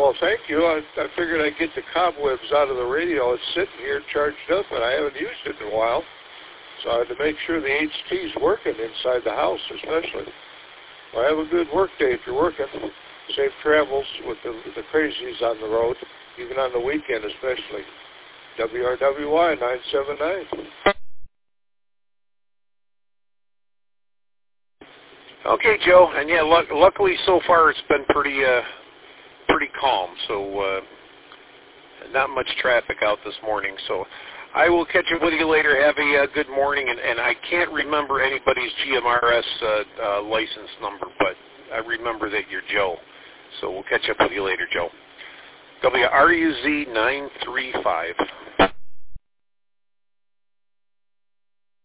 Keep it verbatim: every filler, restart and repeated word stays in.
well, thank you. I, I figured I'd get the cobwebs out of the radio. It's sitting here charged up, and I haven't used it in a while. So I had to make sure the H T's working inside the house, especially. Well, have a good work day if you're working. Safe travels with the, the crazies on the road, even on the weekend especially. W R W Y nine seven nine. Okay, Joe, and yeah, luck, luckily so far it's been pretty, uh, pretty calm. So uh, not much traffic out this morning. So I will catch up with you later. Have a uh, good morning, and, and I can't remember anybody's G M R S uh, uh, license number, but I remember that you're Joe. So we'll catch up with you later, Joe. W R U Z nine three five.